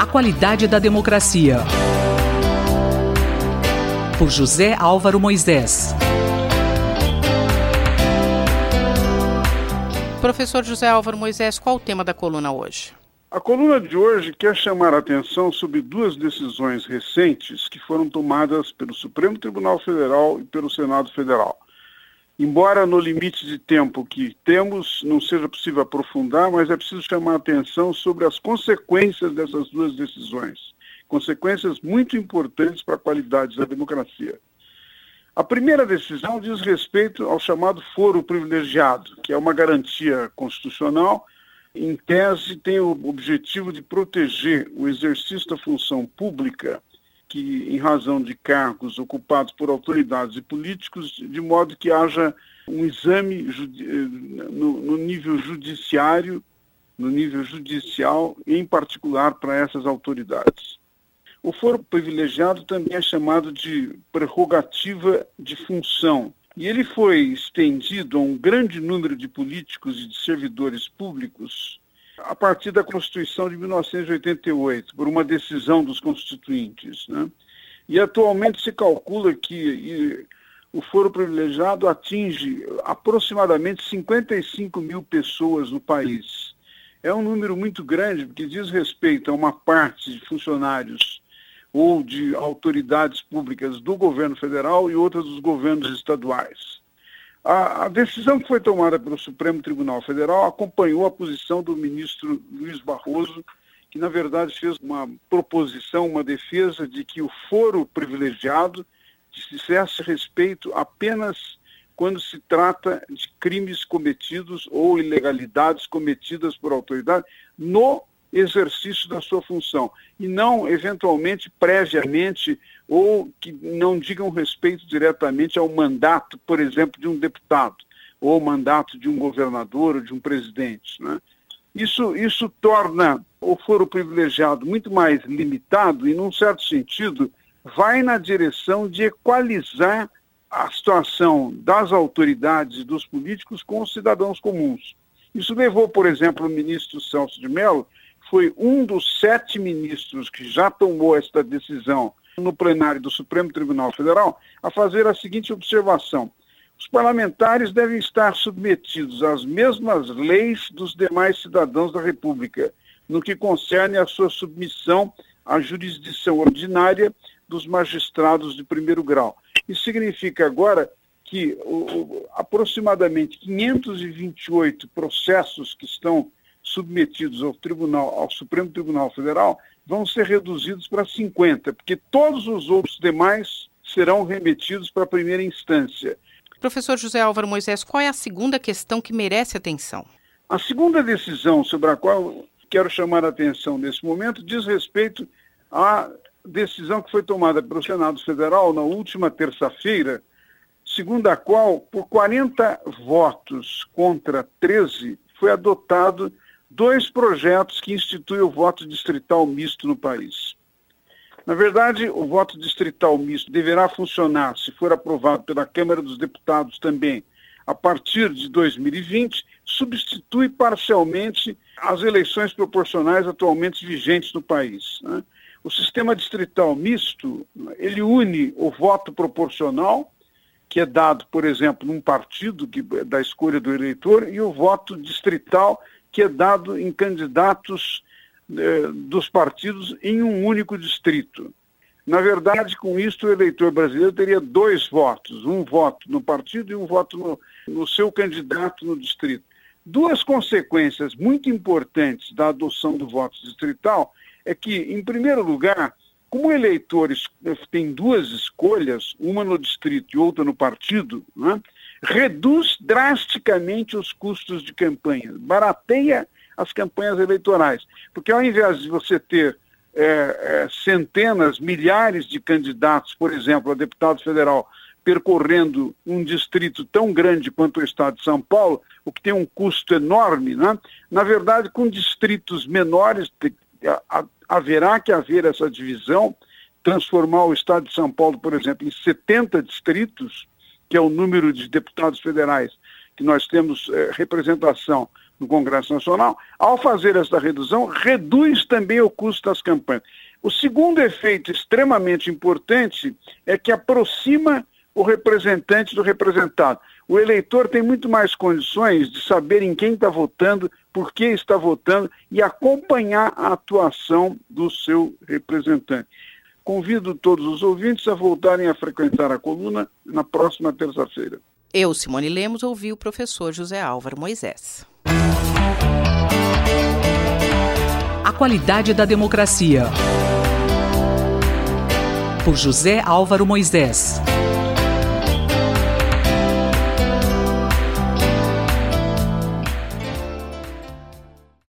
qualidade da democracia. Por José Álvaro Moisés. Professor José Álvaro Moisés, qual o tema da coluna hoje? A coluna de hoje quer chamar a atenção sobre duas decisões recentes que foram tomadas pelo Supremo Tribunal Federal e pelo Senado Federal. Embora no limite de tempo que temos não seja possível aprofundar, mas é preciso chamar a atenção sobre as consequências dessas duas decisões. Consequências muito importantes para a qualidade da democracia. A primeira decisão diz respeito ao chamado foro privilegiado, que é uma garantia constitucional. Em tese, tem o objetivo de proteger o exercício da função pública, que em razão de cargos ocupados por autoridades e políticos, de modo que haja um exame no nível judiciário, no nível judicial, em particular para essas autoridades. O foro privilegiado também é chamado de prerrogativa de função, e ele foi estendido a um grande número de políticos e de servidores públicos a partir da Constituição de 1988, por uma decisão dos constituintes, né? E atualmente se calcula que o foro privilegiado atinge aproximadamente 55 mil pessoas no país. É um número muito grande, porque diz respeito a uma parte de funcionários ou de autoridades públicas do governo federal e outras dos governos estaduais. A decisão que foi tomada pelo Supremo Tribunal Federal acompanhou a posição do ministro Luiz Barroso, que na verdade fez uma proposição, uma defesa de que o foro privilegiado dissesse respeito apenas quando se trata de crimes cometidos ou ilegalidades cometidas por autoridade no exercício da sua função, e não, eventualmente, previamente, ou que não digam respeito diretamente ao mandato, por exemplo, de um deputado, ou ao mandato de um governador ou de um presidente, né? Isso torna o foro privilegiado muito mais limitado e, num certo sentido, vai na direção de equalizar a situação das autoridades e dos políticos com os cidadãos comuns. Isso levou, por exemplo, o ministro Celso de Mello, foi um dos 7 ministros que já tomou esta decisão no plenário do Supremo Tribunal Federal, a fazer a seguinte observação: os parlamentares devem estar submetidos às mesmas leis dos demais cidadãos da República, no que concerne a sua submissão à jurisdição ordinária dos magistrados de primeiro grau. Isso significa agora que aproximadamente 528 processos que estão submetidos ao Supremo Tribunal Federal vão ser reduzidos para 50, porque todos os outros demais serão remetidos para a primeira instância. Professor José Álvaro Moisés, qual é a segunda questão que merece atenção? A segunda decisão sobre a qual quero chamar a atenção nesse momento diz respeito à decisão que foi tomada pelo Senado Federal na última terça-feira, segundo a qual, por 40 votos contra 13, foi adotado 2 projetos que instituem o voto distrital misto no país. Na verdade, o voto distrital misto deverá funcionar, se for aprovado pela Câmara dos Deputados também, a partir de 2020, substitui parcialmente as eleições proporcionais atualmente vigentes no país, né? O sistema distrital misto, ele une o voto proporcional, que é dado, por exemplo, num partido da escolha do eleitor, e o voto distrital, que é dado em candidatos dos partidos em um único distrito. Na verdade, com isso, o eleitor brasileiro teria 2 votos, um voto no partido e um voto no seu candidato no distrito. 2 consequências muito importantes da adoção do voto distrital é que, em primeiro lugar, como o eleitor tem 2 escolhas, uma no distrito e outra no partido, né, reduz drasticamente os custos de campanha, barateia as campanhas eleitorais, porque ao invés de você ter centenas, milhares de candidatos, por exemplo, a deputado federal, percorrendo um distrito tão grande quanto o estado de São Paulo, o que tem um custo enorme, né? Na verdade, com distritos menores, haverá que haver essa divisão, transformar o estado de São Paulo, por exemplo, em 70 distritos, que é o número de deputados federais que nós temos representação no Congresso Nacional, ao fazer essa redução, reduz também o custo das campanhas. O segundo efeito extremamente importante é que aproxima o representante do representado. O eleitor tem muito mais condições de saber em quem está votando, por que está votando e acompanhar a atuação do seu representante. Convido todos os ouvintes a voltarem a frequentar a coluna na próxima terça-feira. Eu, Simone Lemos, ouvi o professor José Álvaro Moisés. A qualidade da democracia. Por José Álvaro Moisés.